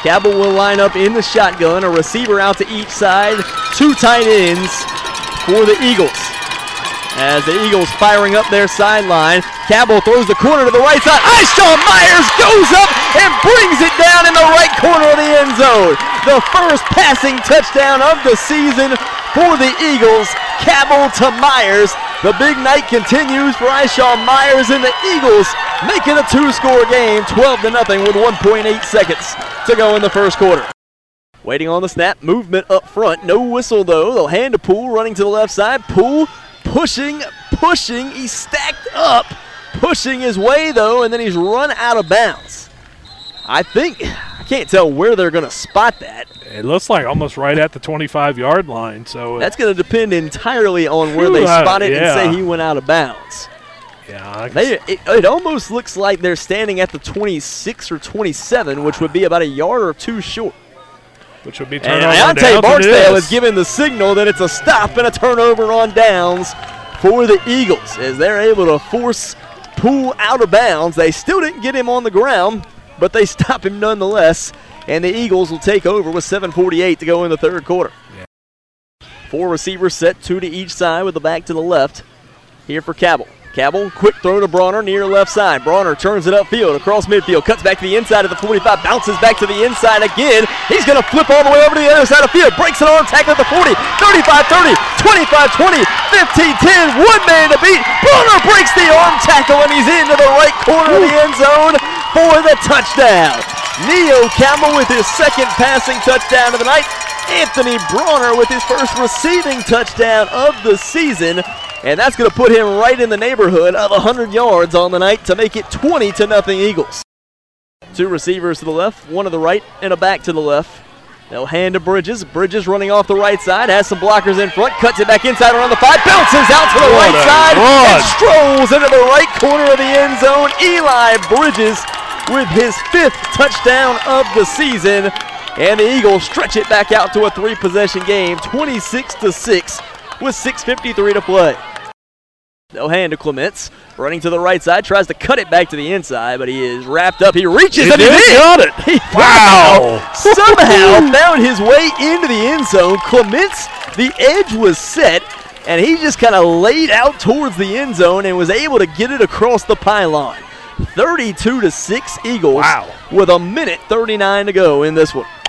Cabell will line up in the shotgun, a receiver out to each side, 2 tight ends for the Eagles. As the Eagles firing up their sideline, Cabell throws the corner to the right side. Ishawn Myers goes up and brings it down in the right corner of the end zone. The first passing touchdown of the season for the Eagles. Cabell to Myers. The big night continues for Ishawn Myers, and the Eagles make it a 2-score game, 12-0 with 1.8 seconds to go in the first quarter. Waiting on the snap, movement up front. No whistle though. They'll hand to Poole running to the left side. Poole pushing. He's stacked up, pushing his way though, and then he's run out of bounds. I can't tell where they're going to spot that. It looks like almost right at the 25-yard line. So that's going to depend entirely on where they spot it and say he went out of bounds. Yeah, it almost looks like they're standing at the 26 or 27, which would be about a yard or 2 short. Which would be turnover. And Deontay Barksdale is giving the signal that it's a stop and a turnover on downs for the Eagles as they're able to force Poole out of bounds. They still didn't get him on the ground, but they stop him nonetheless, and the Eagles will take over with 7:48 to go in the third quarter. Yeah. 4 receivers set, 2 to each side with the back to the left. Here for Cabell. Cabell, quick throw to Bronner near left side. Bronner turns it upfield, across midfield, cuts back to the inside of the 45, bounces back to the inside again. He's going to flip all the way over to the other side of the field, breaks it on, tackle at the 40, 35-30, 25-20, 15-10, one man to beat. Bronner breaks the arm tackle, and he's into the right corner of the end zone for the touchdown. Neo Campbell with his second passing touchdown of the night. Anthony Bronner with his first receiving touchdown of the season. And that's going to put him right in the neighborhood of 100 yards on the night to make it 20-0 Eagles. 2 receivers to the left, 1 to the right, and a back to the left. They'll hand to Bridges. Bridges running off the right side, has some blockers in front, cuts it back inside around the 5, bounces out to the right side, and strolls into the right corner of the end zone. Eli Bridges with his 5th touchdown of the season. And the Eagles stretch it back out to a 3-possession game, 26-6 with 6:53 to play. They'll hand to Clements, running to the right side, tries to cut it back to the inside, but he is wrapped up. He reaches and he got it. He somehow found his way into the end zone. Clements, the edge was set, and he just kind of laid out towards the end zone and was able to get it across the pylon. 32-6 Eagles with 1:39 to go in this one.